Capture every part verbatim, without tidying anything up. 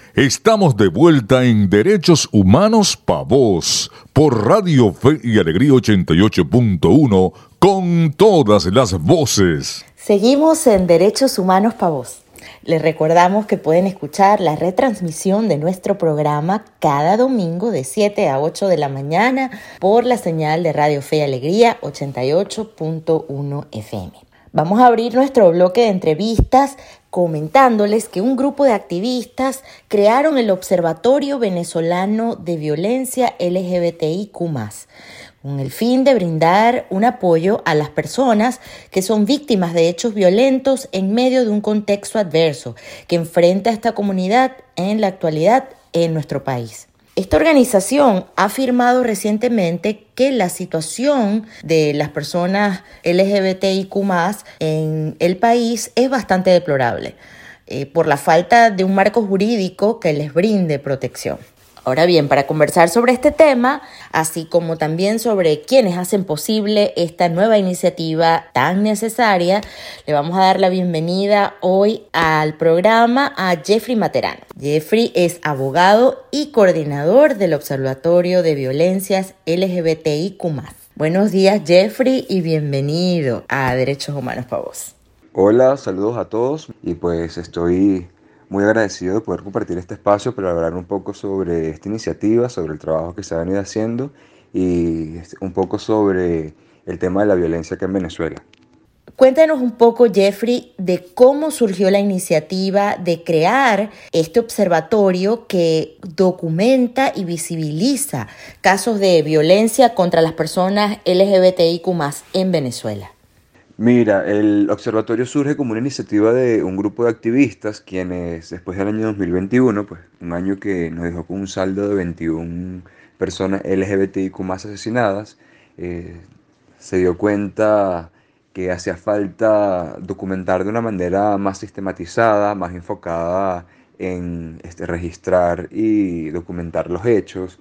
Estamos de vuelta en Derechos Humanos Pa' Vos, por Radio Fe y Alegría ochenta y ocho punto uno, con todas las voces. Seguimos en Derechos Humanos Pa' Vos. Les recordamos que pueden escuchar la retransmisión de nuestro programa cada domingo de siete a ocho de la mañana por la señal de Radio Fe y Alegría ochenta y ocho punto uno F M. Vamos a abrir nuestro bloque de entrevistas comentándoles que un grupo de activistas crearon el Observatorio Venezolano de Violencia L G B T I Q más, con el fin de brindar un apoyo a las personas que son víctimas de hechos violentos en medio de un contexto adverso que enfrenta a esta comunidad en la actualidad en nuestro país. Esta organización ha afirmado recientemente que la situación de las personas L G B T I Q más, en el país es bastante deplorable eh, por la falta de un marco jurídico que les brinde protección. Ahora bien, para conversar sobre este tema, así como también sobre quienes hacen posible esta nueva iniciativa tan necesaria, le vamos a dar la bienvenida hoy al programa a Jeffrey Materano. Jeffrey es abogado y coordinador del Observatorio de Violencias L G B T I Q más. Buenos días, Jeffrey, y bienvenido a Derechos Humanos Pa' Vos. Hola, saludos a todos, y pues estoy muy agradecido de poder compartir este espacio para hablar un poco sobre esta iniciativa, sobre el trabajo que se ha venido haciendo y un poco sobre el tema de la violencia acá en Venezuela. Cuéntanos un poco, Jeffrey, de cómo surgió la iniciativa de crear este observatorio que documenta y visibiliza casos de violencia contra las personas L G B T I Q más en Venezuela. Mira, el observatorio surge como una iniciativa de un grupo de activistas quienes después del año dos mil veintiuno, pues un año que nos dejó con un saldo de veintiuna personas L G B T I Q más asesinadas, eh, se dio cuenta que hacía falta documentar de una manera más sistematizada, más enfocada en este, registrar y documentar los hechos,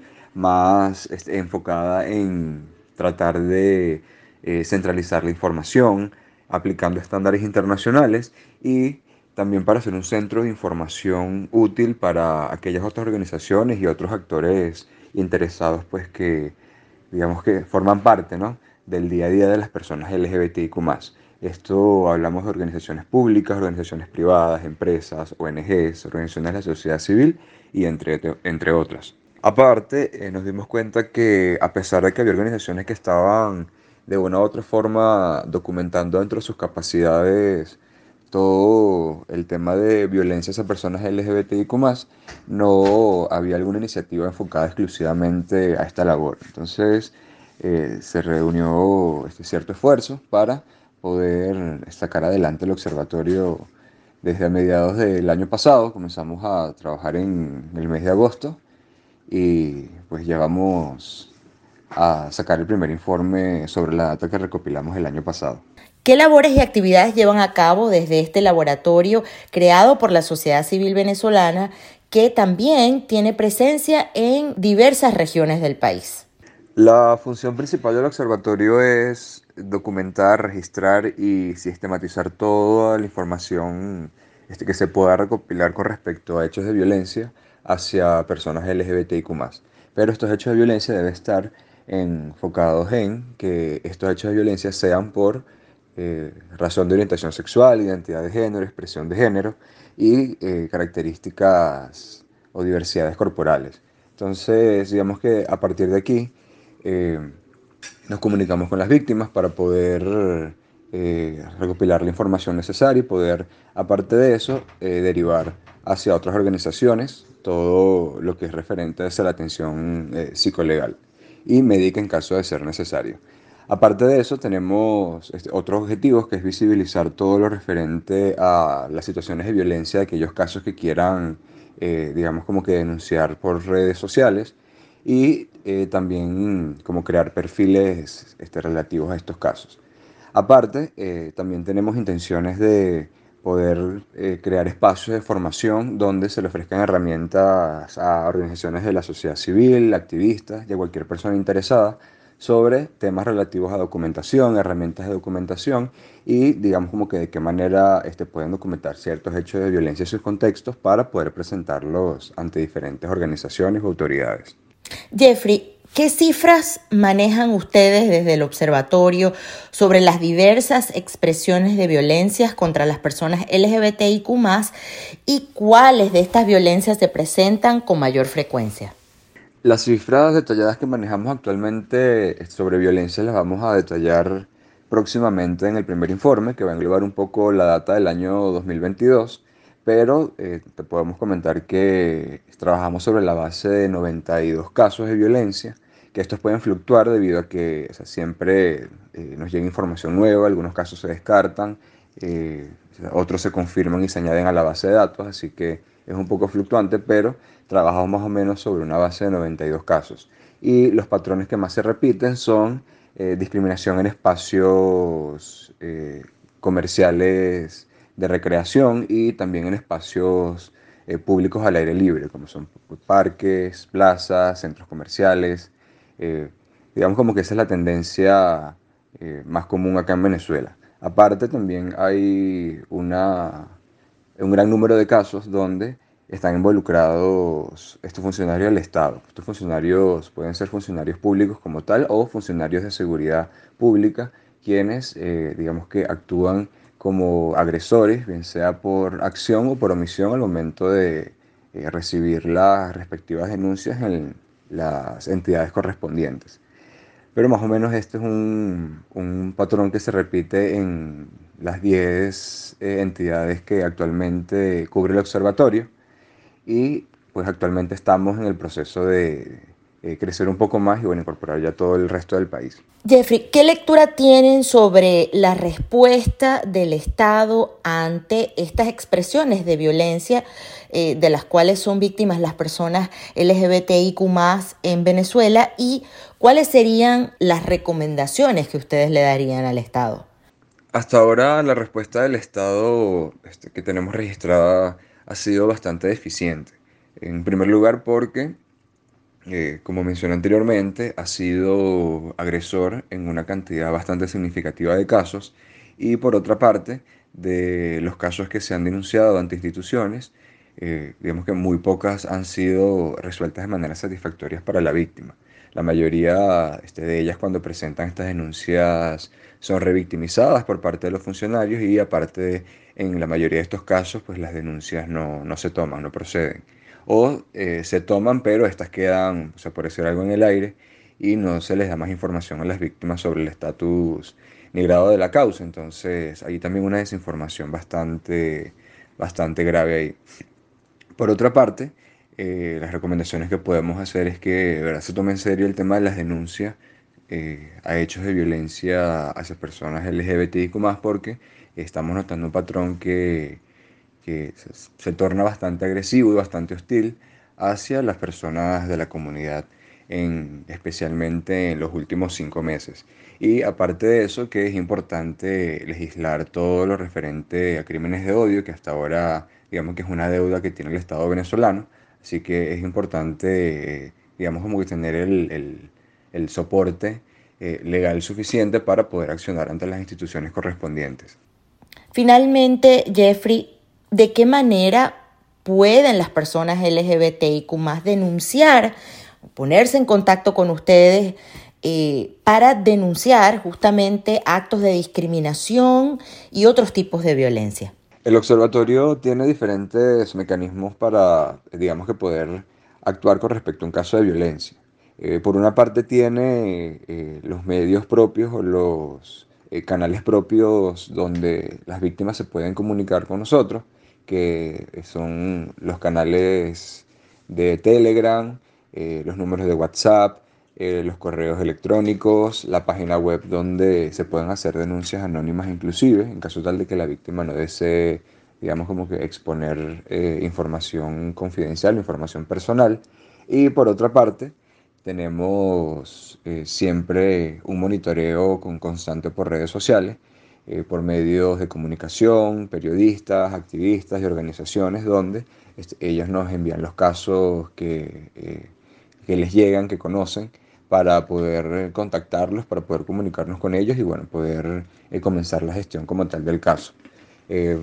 más este, enfocada en tratar de eh, centralizar la información, aplicando estándares internacionales y también para ser un centro de información útil para aquellas otras organizaciones y otros actores interesados, pues que digamos que forman parte, ¿no?, del día a día de las personas L G B T I Q más. Esto hablamos de organizaciones públicas, organizaciones privadas, empresas, O N Ges, organizaciones de la sociedad civil y entre, entre otras. Aparte, eh, nos dimos cuenta que a pesar de que había organizaciones que estaban de una u otra forma documentando dentro de sus capacidades todo el tema de violencia hacia personas L G B T I Q más, no había alguna iniciativa enfocada exclusivamente a esta labor. Entonces eh, se reunió este cierto esfuerzo para poder sacar adelante el observatorio desde mediados del año pasado. Comenzamos a trabajar en el mes de agosto y pues llevamos a sacar el primer informe sobre la data que recopilamos el año pasado. ¿Qué labores y actividades llevan a cabo desde este laboratorio creado por la sociedad civil venezolana, que también tiene presencia en diversas regiones del país? La función principal del observatorio es documentar, registrar y sistematizar toda la información este, que se pueda recopilar con respecto a hechos de violencia hacia personas L G B T I Q más. Pero estos hechos de violencia deben estar enfocados en que estos hechos de violencia sean por eh, razón de orientación sexual, identidad de género, expresión de género y eh, características o diversidades corporales. Entonces, digamos que a partir de aquí eh, nos comunicamos con las víctimas para poder eh, recopilar la información necesaria y poder, aparte de eso, eh, derivar hacia otras organizaciones todo lo que es referente a la atención eh, psicolegal y médica en caso de ser necesario. Aparte de eso, tenemos este, otros objetivos, que es visibilizar todo lo referente a las situaciones de violencia de aquellos casos que quieran, eh, digamos, como que denunciar por redes sociales y eh, también como crear perfiles este, relativos a estos casos. Aparte, eh, también tenemos intenciones de poder eh, crear espacios de formación donde se le ofrezcan herramientas a organizaciones de la sociedad civil, activistas y a cualquier persona interesada sobre temas relativos a documentación, herramientas de documentación y digamos como que de qué manera este, pueden documentar ciertos hechos de violencia y sus contextos para poder presentarlos ante diferentes organizaciones o autoridades. Jeffrey, ¿qué cifras manejan ustedes desde el observatorio sobre las diversas expresiones de violencias contra las personas L G B T I Q más, y cuáles de estas violencias se presentan con mayor frecuencia? Las cifras detalladas que manejamos actualmente sobre violencia las vamos a detallar próximamente en el primer informe, que va a englobar un poco la data del año dos mil veintidós, pero eh, te podemos comentar que trabajamos sobre la base de noventa y dos casos de violencia, que estos pueden fluctuar debido a que o sea, siempre eh, nos llega información nueva, algunos casos se descartan, eh, otros se confirman y se añaden a la base de datos, así que es un poco fluctuante, pero trabajamos más o menos sobre una base de noventa y dos casos. Y los patrones que más se repiten son eh, discriminación en espacios eh, comerciales de recreación y también en espacios eh, públicos al aire libre, como son parques, plazas, centros comerciales. Eh, digamos como que esa es la tendencia eh, más común acá en Venezuela. Aparte también hay una, un gran número de casos donde están involucrados estos funcionarios del Estado. Estos funcionarios pueden ser funcionarios públicos como tal o funcionarios de seguridad pública, quienes eh, digamos que actúan como agresores, bien sea por acción o por omisión al momento de eh, recibir las respectivas denuncias en las entidades correspondientes. Pero más o menos este es un, un patrón que se repite en las diez eh, entidades que actualmente cubre el observatorio y pues actualmente estamos en el proceso de eh, crecer un poco más y bueno, incorporar ya todo el resto del país. Jeffrey, ¿qué lectura tienen sobre la respuesta del Estado ante estas expresiones de violencia eh, de las cuales son víctimas las personas L G B T I Q más, en Venezuela, y cuáles serían las recomendaciones que ustedes le darían al Estado? Hasta ahora la respuesta del Estado este, que tenemos registrada ha sido bastante deficiente. En primer lugar porque eh, como mencioné anteriormente, ha sido agresor en una cantidad bastante significativa de casos y por otra parte, de los casos que se han denunciado ante instituciones, eh, digamos que muy pocas han sido resueltas de manera satisfactoria para la víctima. La mayoría este, de ellas cuando presentan estas denuncias son revictimizadas por parte de los funcionarios y aparte en la mayoría de estos casos pues las denuncias no, no se toman, no proceden o eh, se toman, pero estas quedan, o sea, por decir algo en el aire, y no se les da más información a las víctimas sobre el estatus ni grado de la causa. Entonces, hay también una desinformación bastante, bastante grave ahí. Por otra parte, eh, las recomendaciones que podemos hacer es que de verdad se tome en serio el tema de las denuncias eh, a hechos de violencia hacia personas L G B T I Q más, porque estamos notando un patrón que que se, se torna bastante agresivo y bastante hostil hacia las personas de la comunidad, en, especialmente en los últimos cinco meses. Y aparte de eso, que es importante legislar todo lo referente a crímenes de odio, que hasta ahora digamos que es una deuda que tiene el Estado venezolano, así que es importante, eh, digamos, como que tener el, el, el soporte eh, legal suficiente para poder accionar ante las instituciones correspondientes. Finalmente, Jeffrey, ¿de qué manera pueden las personas L G B T I Q más denunciar, ponerse en contacto con ustedes eh, para denunciar justamente actos de discriminación y otros tipos de violencia? El observatorio tiene diferentes mecanismos para, digamos que poder actuar con respecto a un caso de violencia. Eh, por una parte tiene eh, los medios propios o los eh, canales propios donde las víctimas se pueden comunicar con nosotros, que son los canales de Telegram, eh, los números de WhatsApp, eh, los correos electrónicos, la página web donde se pueden hacer denuncias anónimas inclusive, en caso tal de que la víctima no desee, digamos como que exponer eh, información confidencial, información personal. Y por otra parte, tenemos eh, siempre un monitoreo con constante por redes sociales, eh, por medios de comunicación, periodistas, activistas y organizaciones donde este, ellos nos envían los casos que, eh, que les llegan, que conocen, para poder eh, contactarlos, para poder comunicarnos con ellos y bueno, poder eh, comenzar la gestión como tal del caso. Eh,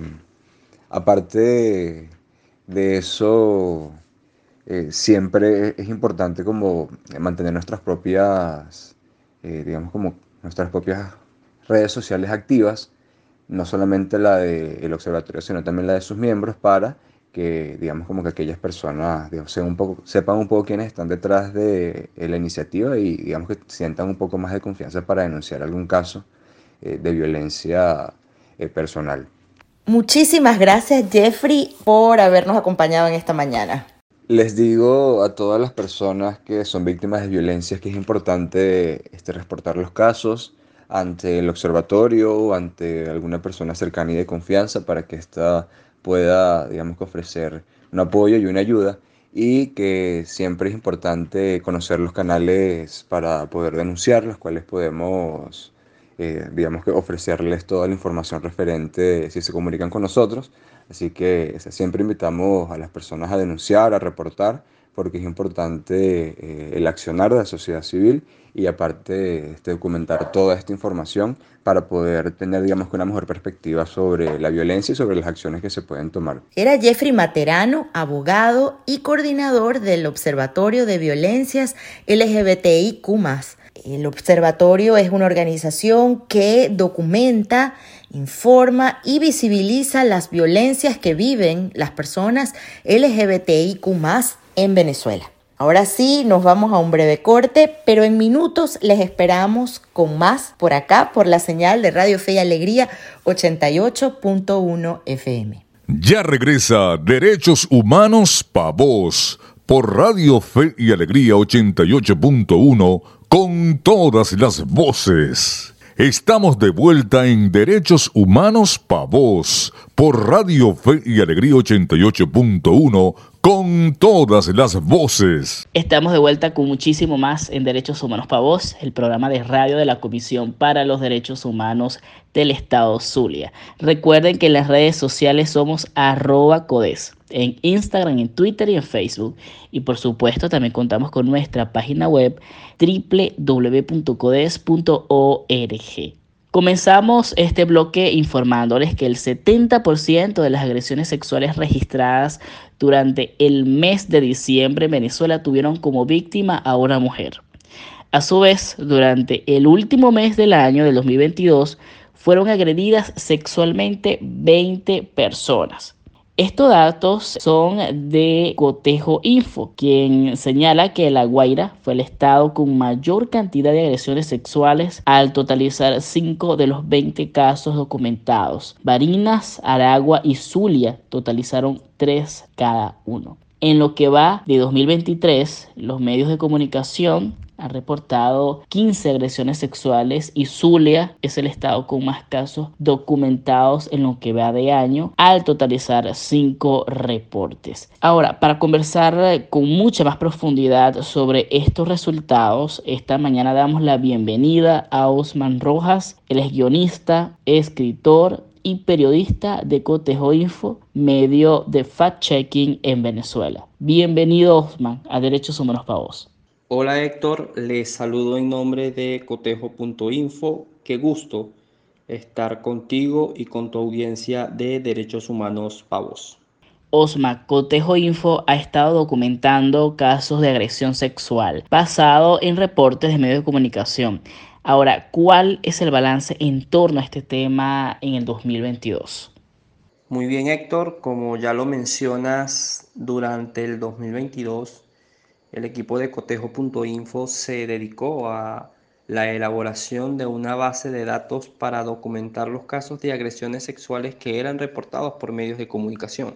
Aparte de, de eso, eh, siempre es importante como mantener nuestras propias, eh, digamos como nuestras propias redes sociales activas, no solamente la del observatorio, sino también la de sus miembros para que, digamos, como que aquellas personas, digamos, sean un poco, sepan un poco quiénes están detrás de eh, la iniciativa y, digamos, que sientan un poco más de confianza para denunciar algún caso eh, de violencia eh, personal. Muchísimas gracias, Jeffrey, por habernos acompañado en esta mañana. Les digo a todas las personas que son víctimas de violencias que es importante este, reportar los casos ante el observatorio o ante alguna persona cercana y de confianza para que ésta pueda, digamos, que ofrecer un apoyo y una ayuda, y que siempre es importante conocer los canales para poder denunciar, los cuales podemos, eh, digamos, que ofrecerles toda la información referente si se comunican con nosotros. Así que o sea, siempre invitamos a las personas a denunciar, a reportar, porque es importante eh, el accionar de la sociedad civil y aparte este, documentar toda esta información para poder tener, digamos, una mejor perspectiva sobre la violencia y sobre las acciones que se pueden tomar. Era Jeffrey Materano, abogado y coordinador del Observatorio de Violencias L G B T I Q más. El observatorio es una organización que documenta, informa y visibiliza las violencias que viven las personas L G B T I Q más en Venezuela. Ahora sí, nos vamos a un breve corte, pero en minutos les esperamos con más por acá, por la señal de Radio Fe y Alegría ochenta y ocho punto uno F M. Ya regresa Derechos Humanos Pa' Vos por Radio Fe y Alegría ochenta y ocho punto uno con todas las voces. Estamos de vuelta en Derechos Humanos Pa' Vos por Radio Fe y Alegría ochenta y ocho punto uno con todas las voces. Estamos de vuelta con muchísimo más en Derechos Humanos Pa' Vos, el programa de radio de la Comisión para los Derechos Humanos del Estado Zulia. Recuerden que en las redes sociales somos arroba codes, en Instagram, en Twitter y en Facebook. Y por supuesto también contamos con nuestra página web doble u doble u doble u punto codes punto org. Comenzamos este bloque informándoles que el setenta por ciento de las agresiones sexuales registradas durante el mes de diciembre en Venezuela tuvieron como víctima a una mujer. A su vez, durante el último mes del año del dos mil veintidós, fueron agredidas sexualmente veinte personas. Estos datos son de Cotejo Info, quien señala que La Guaira fue el estado con mayor cantidad de agresiones sexuales al totalizar cinco de los veinte casos documentados. Barinas, Aragua y Zulia totalizaron tres cada uno. En lo que va de dos mil veintitrés, los medios de comunicación han reportado quince agresiones sexuales y Zulia es el estado con más casos documentados en lo que va de año, al totalizar cinco reportes. Ahora, para conversar con mucha más profundidad sobre estos resultados, esta mañana damos la bienvenida a Osman Rojas. Él es guionista, escritor y periodista de Cotejo Info, medio de fact-checking en Venezuela. Bienvenido, Osman, a Derechos Humanos Pa' Vos. Hola Héctor, les saludo en nombre de cotejo punto info. Qué gusto estar contigo y con tu audiencia de Derechos Humanos Pa' Vos. Osman, Cotejo Info ha estado documentando casos de agresión sexual basado en reportes de medios de comunicación. Ahora, ¿cuál es el balance en torno a este tema en el dos mil veintidós? Muy bien Héctor, como ya lo mencionas, durante el dos mil veintidós el equipo de cotejo punto info se dedicó a la elaboración de una base de datos para documentar los casos de agresiones sexuales que eran reportados por medios de comunicación.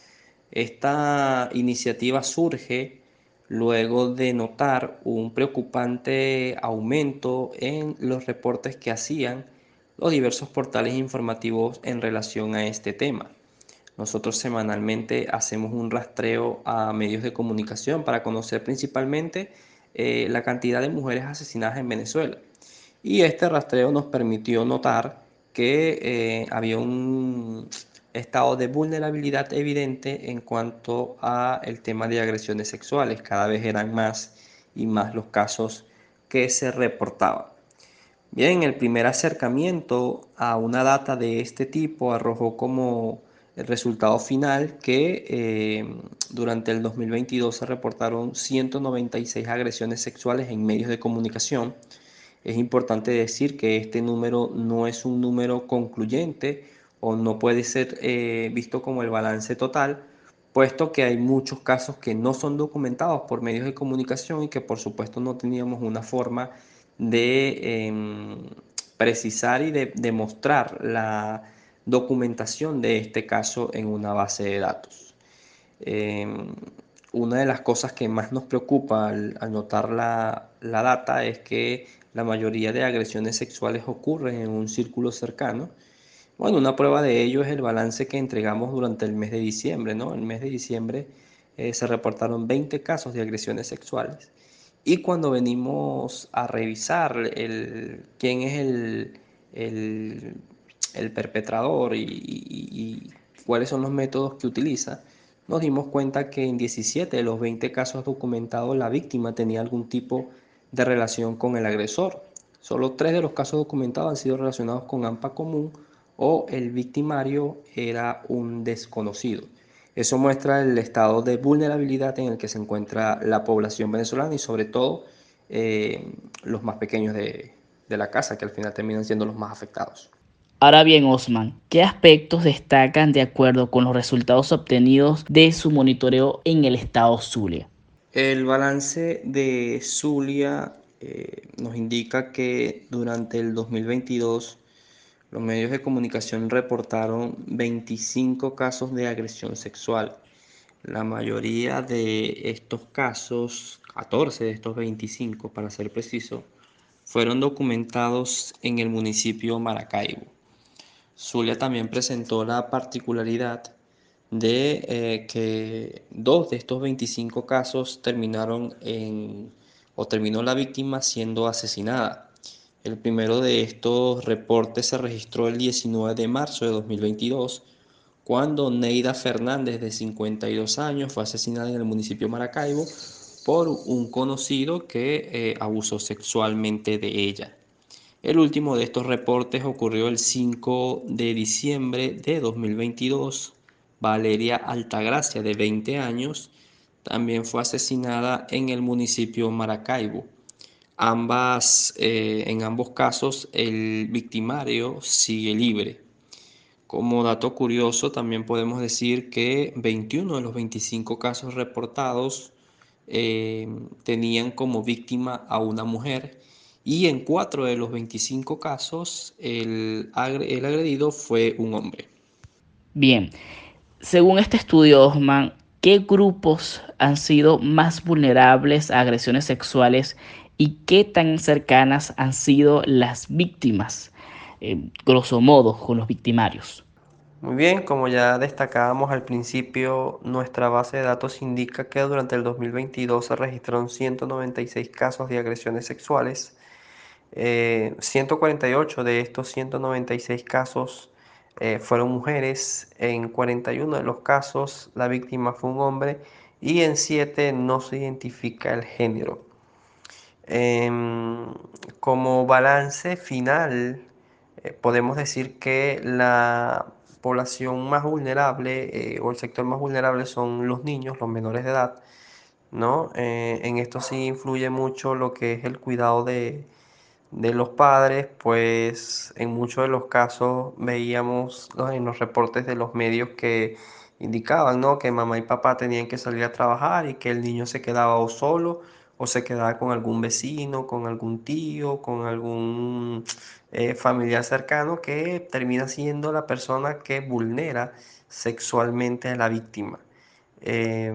Esta iniciativa surge luego de notar un preocupante aumento en los reportes que hacían los diversos portales informativos en relación a este tema. Nosotros semanalmente hacemos un rastreo a medios de comunicación para conocer principalmente eh, la cantidad de mujeres asesinadas en Venezuela. Y este rastreo nos permitió notar que eh, había un estado de vulnerabilidad evidente en cuanto a el tema de agresiones sexuales. Cada vez eran más y más los casos que se reportaban. Bien, el primer acercamiento a una data de este tipo arrojó como el resultado final que eh, durante el dos mil veintidós se reportaron ciento noventa y seis agresiones sexuales en medios de comunicación. Es importante decir que este número no es un número concluyente o no puede ser eh, visto como el balance total, puesto que hay muchos casos que no son documentados por medios de comunicación y que por supuesto no teníamos una forma de eh, precisar y de demostrar la documentación de este caso en una base de datos. Eh, una de las cosas que más nos preocupa al anotar la, la data es que la mayoría de agresiones sexuales ocurren en un círculo cercano. Bueno, una prueba de ello es el balance que entregamos durante el mes de diciembre, ¿no? En el mes de diciembre eh, se reportaron veinte casos de agresiones sexuales. Y cuando venimos a revisar el, quién es el, el, el perpetrador y, y, y cuáles son los métodos que utiliza, nos dimos cuenta que en diecisiete de los veinte casos documentados la víctima tenía algún tipo de relación con el agresor. Solo tres de los casos documentados han sido relacionados con A M P A común o el victimario era un desconocido. Eso muestra el estado de vulnerabilidad en el que se encuentra la población venezolana y sobre todo eh, los más pequeños de, de la casa, que al final terminan siendo los más afectados. Ahora bien, Osman, ¿qué aspectos destacan de acuerdo con los resultados obtenidos de su monitoreo en el estado Zulia? El balance de Zulia eh, nos indica que durante el dos mil veintidós los medios de comunicación reportaron veinticinco casos de agresión sexual. La mayoría de estos casos, catorce de estos veinticinco para ser preciso, fueron documentados en el municipio Maracaibo. Zulia también presentó la particularidad de eh, que dos de estos veinticinco casos terminaron en, o terminó la víctima siendo asesinada. El primero de estos reportes se registró el diecinueve de marzo de dos mil veintidós, cuando Neida Fernández, de cincuenta y dos años, fue asesinada en el municipio Maracaibo por un conocido que eh, abusó sexualmente de ella. El último de estos reportes ocurrió el cinco de diciembre de dos mil veintidós. Valeria Altagracia, de veinte años, también fue asesinada en el municipio Maracaibo. Ambas, eh, en ambos casos, el victimario sigue libre. Como dato curioso, también podemos decir que veintiuno de los veinticinco casos reportados eh, tenían como víctima a una mujer y en cuatro de los veinticinco casos el, el agredido fue un hombre. Bien, según este estudio, Osman, ¿qué grupos han sido más vulnerables a agresiones sexuales y qué tan cercanas han sido las víctimas, eh, grosso modo, con los victimarios? Muy bien, como ya destacábamos al principio, nuestra base de datos indica que durante el dos mil veintidós se registraron ciento noventa y seis casos de agresiones sexuales. Eh, ciento cuarenta y ocho de estos ciento noventa y seis casos eh, fueron mujeres, en cuarenta y uno de los casos la víctima fue un hombre y en siete no se identifica el género. Em, como balance final, eh, podemos decir que la población más vulnerable eh, o el sector más vulnerable son los niños, los menores de edad, ¿no? Eh, en esto sí influye mucho lo que es el cuidado de, de los padres, pues en muchos de los casos veíamos, ¿no?, en los reportes de los medios que indicaban, ¿no?, que mamá y papá tenían que salir a trabajar y que el niño se quedaba o solo o se quedaba con algún vecino, con algún tío, con algún eh, familiar cercano que termina siendo la persona que vulnera sexualmente a la víctima. Eh,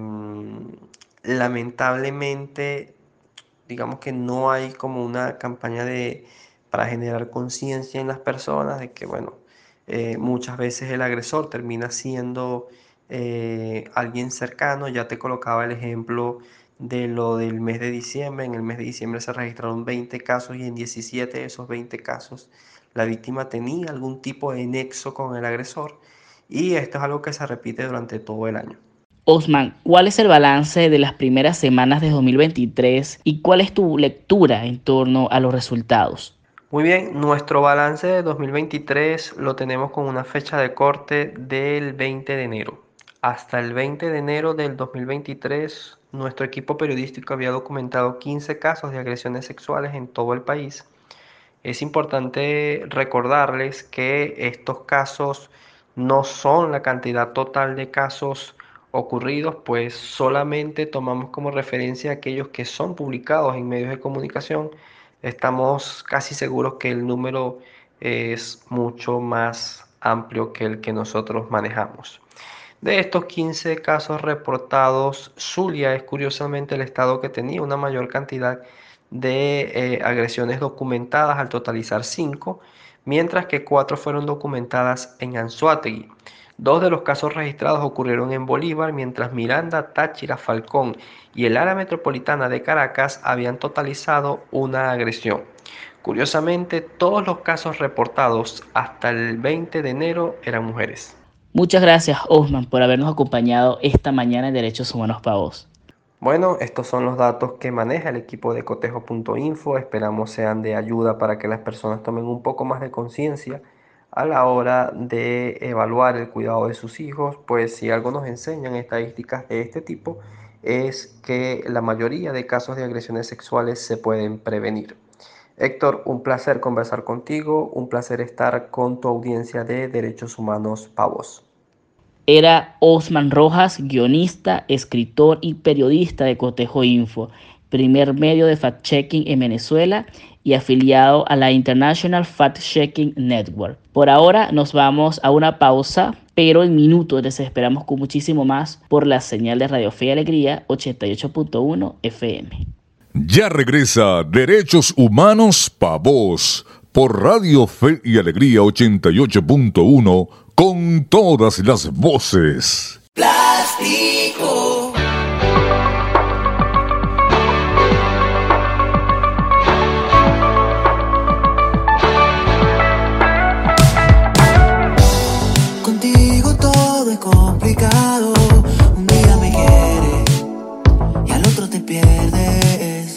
lamentablemente, digamos que no hay como una campaña de, para generar conciencia en las personas de que, bueno, eh, muchas veces el agresor termina siendo eh, alguien cercano. Ya te colocaba el ejemplo de lo del mes de diciembre. En el mes de diciembre se registraron veinte casos y en diecisiete de esos veinte casos la víctima tenía algún tipo de nexo con el agresor y esto es algo que se repite durante todo el año. Osman, ¿cuál es el balance de las primeras semanas de dos mil veintitrés y cuál es tu lectura en torno a los resultados? Muy bien, nuestro balance de dos mil veintitrés lo tenemos con una fecha de corte del veinte de enero. Hasta el veinte de enero del dos mil veintitrés, nuestro equipo periodístico había documentado quince casos de agresiones sexuales en todo el país. Es importante recordarles que estos casos no son la cantidad total de casos ocurridos, pues solamente tomamos como referencia aquellos que son publicados en medios de comunicación. Estamos casi seguros que el número es mucho más amplio que el que nosotros manejamos. De estos quince casos reportados, Zulia es curiosamente el estado que tenía una mayor cantidad de eh, agresiones documentadas al totalizar cinco, mientras que cuatro fueron documentadas en Anzoátegui. Dos de los casos registrados ocurrieron en Bolívar, mientras Miranda, Táchira, Falcón y el área metropolitana de Caracas habían totalizado una agresión. Curiosamente, todos los casos reportados hasta el veinte de enero eran mujeres. Muchas gracias, Osman, por habernos acompañado esta mañana en Derechos Humanos para Vos. Bueno, estos son los datos que maneja el equipo de cotejo punto info. Esperamos sean de ayuda para que las personas tomen un poco más de conciencia a la hora de evaluar el cuidado de sus hijos, pues si algo nos enseñan estadísticas de este tipo es que la mayoría de casos de agresiones sexuales se pueden prevenir. Héctor, un placer conversar contigo, un placer estar con tu audiencia de Derechos Humanos para Vos. Era Osman Rojas, guionista, escritor y periodista de Cotejo Info, primer medio de fact-checking en Venezuela y afiliado a la International Fact-Checking Network. Por ahora nos vamos a una pausa, pero en minutos les esperamos con muchísimo más por la señal de Radio Fe y Alegría ochenta y ocho punto uno F M. Ya regresa Derechos Humanos pa' Vos por Radio Fe y Alegría ochenta y ocho punto uno con todas las voces. Plástico. Contigo todo es complicado. Un día me quieres y al otro te pierdes.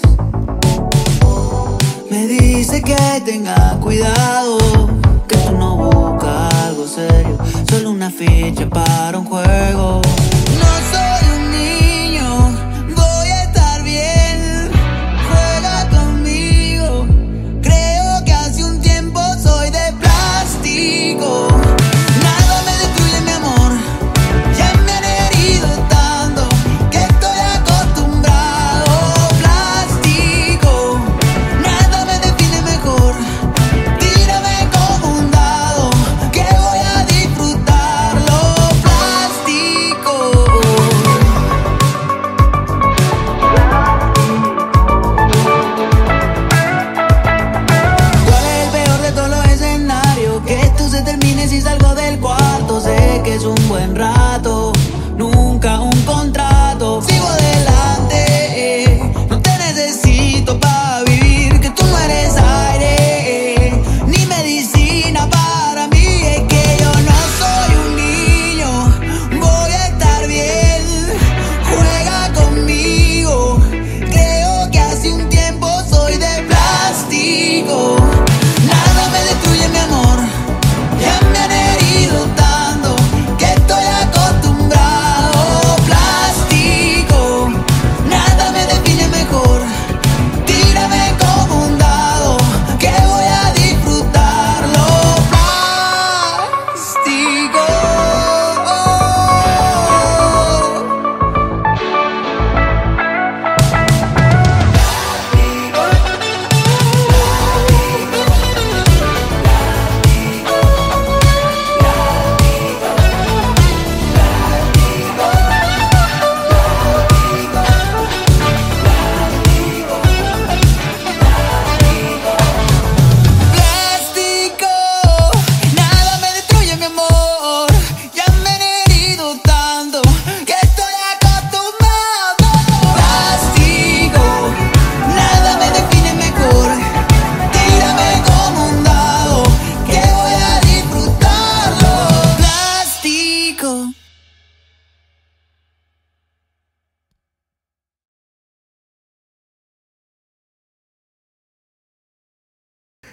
Me dice que tenga cuidado, que tú no buscas algo serio, solo una ficha para un juego. No soy un niño, voy a estar bien. Juega conmigo, creo que hace un tiempo soy de plástico. Nada me destruye mi amor, ya me han herido tanto que estoy acostumbrado. Plástico, nada me define mejor. Tírame como un dado, que voy a disfrutarlo. Plástico.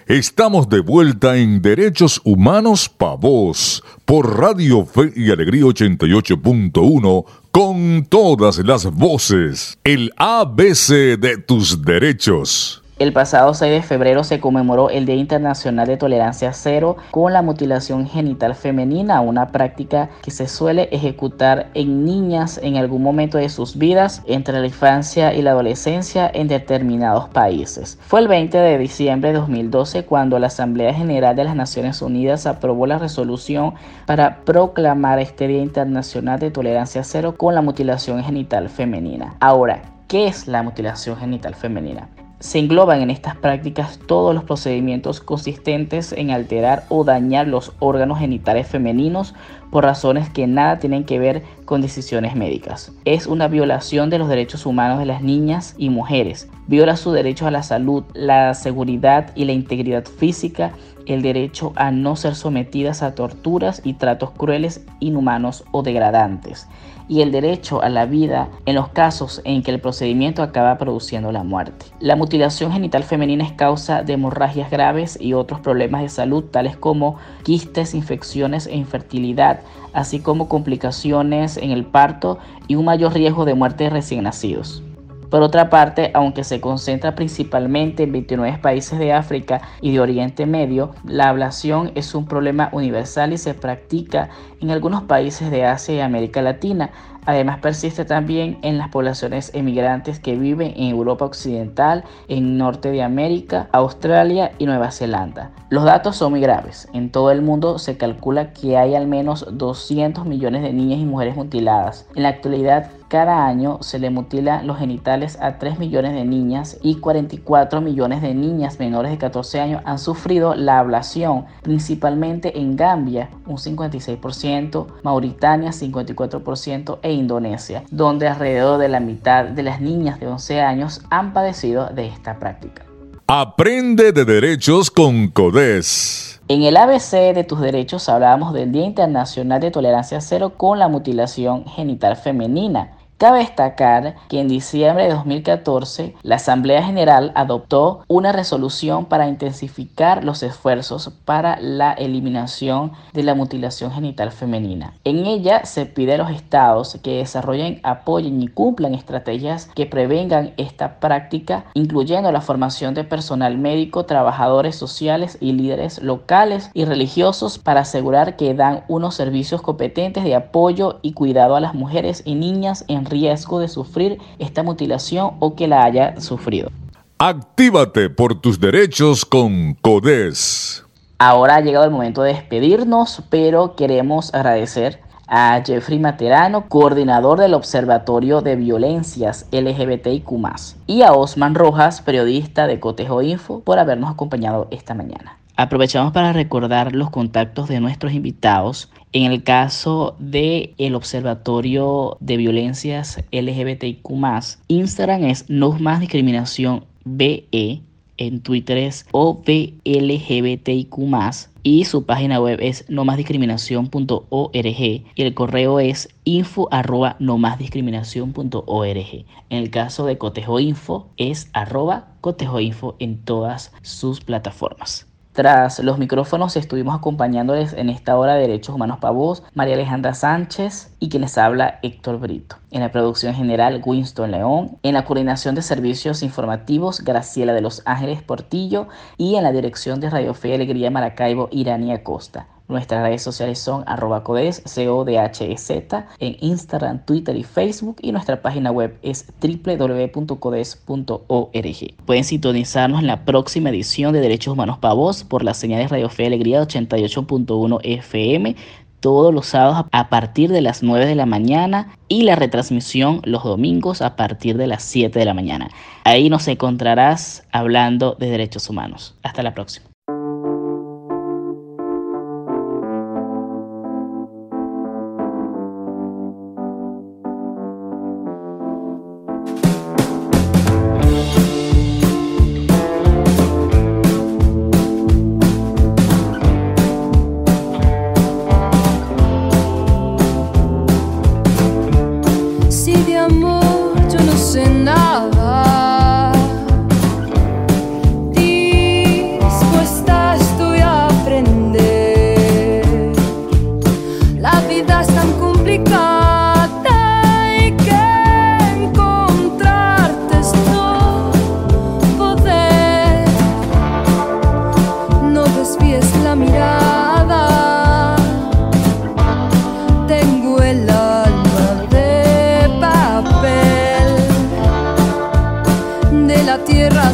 Estamos de vuelta en Derechos Humanos Pa' Vos por Radio Fe y Alegría ochenta y ocho punto uno con todas las voces. El A B C de tus derechos. El pasado seis de febrero se conmemoró el Día Internacional de Tolerancia Cero con la mutilación genital femenina, una práctica que se suele ejecutar en niñas en algún momento de sus vidas entre la infancia y la adolescencia en determinados países. Fue el veinte de diciembre de dos mil doce cuando la Asamblea General de las Naciones Unidas aprobó la resolución para proclamar este Día Internacional de Tolerancia Cero con la mutilación genital femenina. Ahora, ¿qué es la mutilación genital femenina? Se engloban en estas prácticas todos los procedimientos consistentes en alterar o dañar los órganos genitales femeninos por razones que nada tienen que ver con decisiones médicas. Es una violación de los derechos humanos de las niñas y mujeres. Viola su derecho a la salud, la seguridad y la integridad física, el derecho a no ser sometidas a torturas y tratos crueles, inhumanos o degradantes, y el derecho a la vida en los casos en que el procedimiento acaba produciendo la muerte. La mutilación genital femenina es causa de hemorragias graves y otros problemas de salud tales como quistes, infecciones e infertilidad, así como complicaciones en el parto y un mayor riesgo de muerte de recién nacidos. Por otra parte, aunque se concentra principalmente en veintinueve países de África y de Oriente Medio, la ablación es un problema universal y se practica en algunos países de Asia y América Latina. Además, persiste también en las poblaciones emigrantes que viven en Europa Occidental, en Norte de América, Australia y Nueva Zelanda. Los datos son muy graves. En todo el mundo se calcula que hay al menos doscientos millones de niñas y mujeres mutiladas. En la actualidad, cada año se le mutila los genitales a tres millones de niñas y cuarenta y cuatro millones de niñas menores de catorce años han sufrido la ablación, principalmente en Gambia, un cincuenta y seis por ciento, Mauritania, cincuenta y cuatro por ciento e Indonesia, donde alrededor de la mitad de las niñas de once años han padecido de esta práctica. Aprende de derechos con CODES. En el A B C de tus derechos hablábamos del Día Internacional de Tolerancia Cero con la mutilación genital femenina. Cabe destacar que en diciembre de dos mil catorce la Asamblea General adoptó una resolución para intensificar los esfuerzos para la eliminación de la mutilación genital femenina. En ella se pide a los estados que desarrollen, apoyen y cumplan estrategias que prevengan esta práctica, incluyendo la formación de personal médico, trabajadores sociales y líderes locales y religiosos para asegurar que dan unos servicios competentes de apoyo y cuidado a las mujeres y niñas en riesgo de sufrir esta mutilación o que la haya sufrido. Actívate por tus derechos con CODES. Ahora ha llegado el momento de despedirnos, pero queremos agradecer a Jeffrey Materano, coordinador del Observatorio de Violencias L G B T I Q más, y a Osman Rojas, periodista de Cotejo Info, por habernos acompañado esta mañana. Aprovechamos para recordar los contactos de nuestros invitados. En el caso del Observatorio de Violencias L G B T I Q más, Instagram es No Más Discriminación B E, en Twitter es O V L G B T I Q más, y su página web es no más discriminación punto org y el correo es info arroba no más discriminación punto org. En el caso de Cotejo Info es arroba Cotejo Info en todas sus plataformas. Tras los micrófonos estuvimos acompañándoles en esta hora de Derechos Humanos Pa' Vos, María Alejandra Sánchez y quien les habla Héctor Brito. En la producción general, Winston León. En la coordinación de servicios informativos, Graciela de los Ángeles Portillo. Y en la dirección de Radio Fe y Alegría Maracaibo, Irania Costa. Nuestras redes sociales son arroba codes, C O D H E Z, en Instagram, Twitter y Facebook, y nuestra página web es doble u doble u doble u punto codes punto org. Pueden sintonizarnos en la próxima edición de Derechos Humanos Pa' Vos por las señales Radio Fe y Alegría ochenta y ocho punto uno F M todos los sábados a partir de las nueve de la mañana y la retransmisión los domingos a partir de las siete de la mañana. Ahí nos encontrarás hablando de derechos humanos. Hasta la próxima. Dispuesta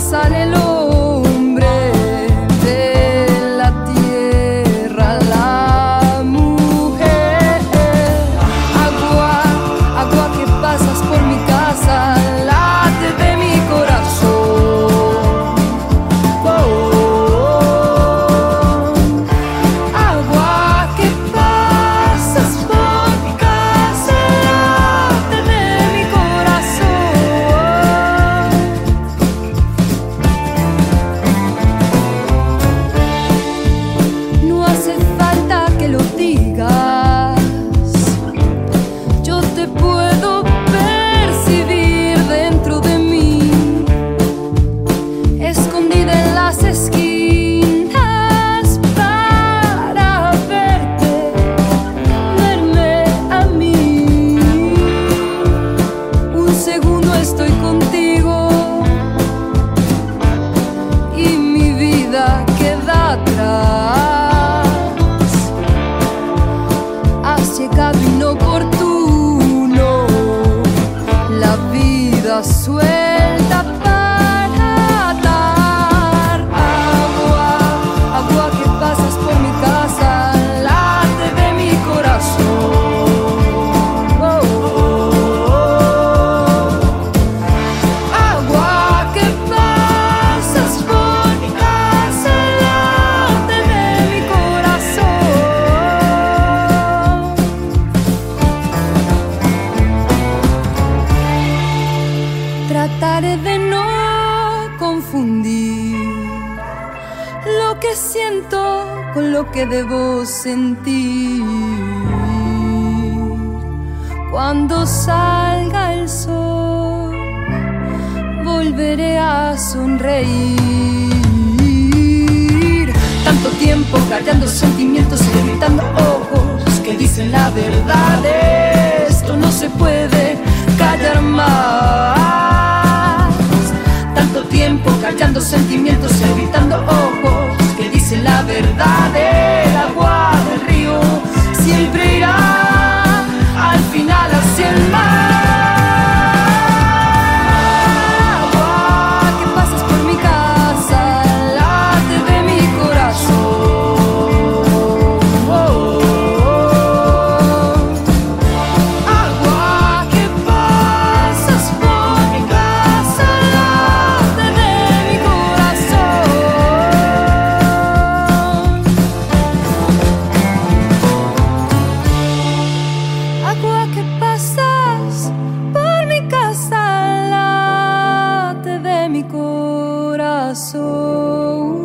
sale el hombre de la tierra, la mujer. Agua, agua que pasas por mi casa, late de mi corazón. Oh, agua que pasas por mi casa, late de mi corazón. No hace falta que lo digas, yo te puedo percibir dentro de mí, escondida en las esquinas para verte, verme a mí. Un segundo estoy contigo y mi vida queda atrás. Has llegado inoportuno, la vida suelta para dar. Agua, agua que pasas por mi casa, late de mi corazón. Oh, oh, oh. Agua que pasas por mi casa, late de mi corazón. Trataré de no confundir lo que siento con lo que debo sentir. Cuando salga el sol, volveré a sonreír. Tanto tiempo callando sentimientos y evitando ojos que dicen la verdad. Esto no se puede callar más. Tanto tiempo callando sentimientos y evitando ojos que dicen la verdad. El agua del río siempre irá al final hacia el mar. Agua que pasas por mi casa, late de mi corazón. Oh, oh, oh. Agua que pasas por mi casa, late de mi corazón. Agua que pasas por mi casa, late de mi corazón.